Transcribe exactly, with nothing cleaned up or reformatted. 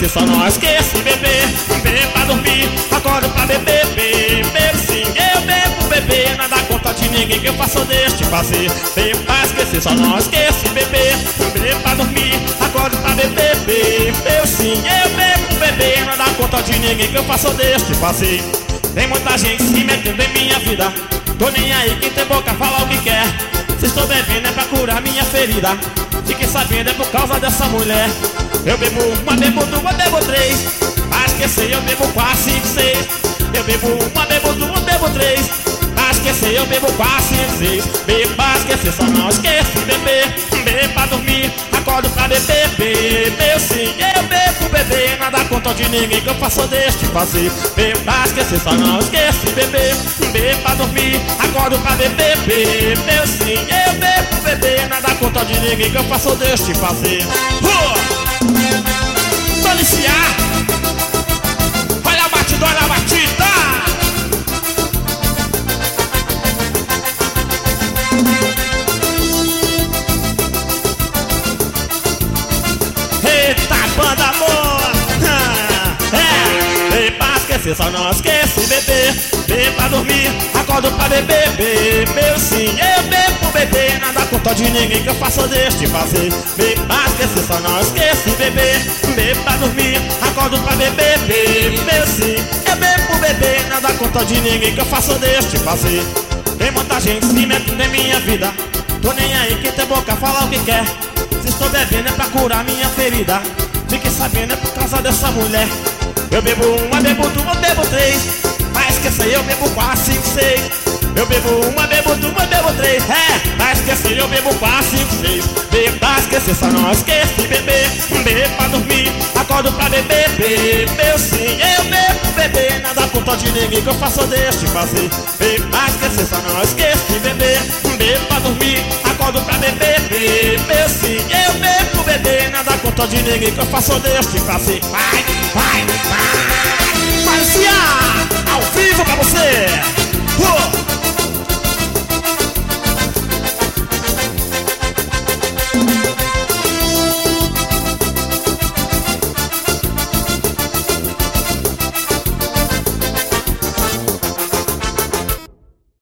esquecer, só não esquece beber. Beber pra dormir, acordo pra beber. Beber sim, eu bebo, beber. Nada conta de ninguém que eu faço deste fazer. Beber pra esquecer, só não esquece beber. Beber pra dormir, acordo pra beber. Beber sim, eu bebo, beber. Nada conta de ninguém que eu faço deste fazer. Tem muita gente se metendo em minha vida. Tô nem aí, quem tem boca fala o que quer. Se estou bebendo é pra curar minha ferida. Fiquei sabendo é por causa dessa mulher. Eu bebo uma, bebo duas, bebo três. Pra esquecer eu bebo quatro, cinco, seis. Eu bebo uma, bebo duas, bebo três. Pra esquecer eu bebo quatro, cinco, seis. Bebo pra esquecer, só não esqueço beber. Bebo pra dormir, acordo pra beber. Bebo sim, eu bebo beber. Nada conta de ninguém que eu faço deste fazer. Bebo pra esquecer, só não esqueço beber. Bebo pra dormir, acordo pra beber. Bebo sim, eu bebo beber. Nada conta de ninguém que eu faço deste fazer. uh! Policiar, olha a batida, olha a batida. Eita, banda boa. É, bebe pra esquecer, só não esquece beber. Bebe pra dormir, acordo pra beber. Bebeu sim, eu bebo beber. Nada conta de ninguém que eu faço deste fazer. Bebe pra esquecer, só não esquece beber. Bebe pra dormir, acordo pra beber. Bebeu sim, eu bebo beber. Nada conta de ninguém que eu faço deste fazer. Tem muita gente se metendo em minha vida. Tô nem aí, quem tem boca fala o que quer. Se estou bebendo é pra curar minha ferida. Fiquei sabendo é por causa dessa mulher. Eu bebo uma, bebo duas, bebo três. Pra esquecer eu bebo quatro, cinco, seis. Eu bebo uma, bebo duas, bebo três. É, pra esquecer eu bebo quatro, cinco, seis. Bebo pra esquecer, só não esqueço de beber. Bebo pra dormir, acordo pra beber. Bebeu sim, eu bebo beber. Nada conta de ninguém que eu faço deste fazer. Bebo pra esquecer, só não esqueço de beber. Bebo pra dormir, acordo pra beber. Bebeu sim, eu bebo beber. Nada conta de ninguém que eu faço deste fazer. Vai, vai, vai. Policiar, ao vivo pra você. uh!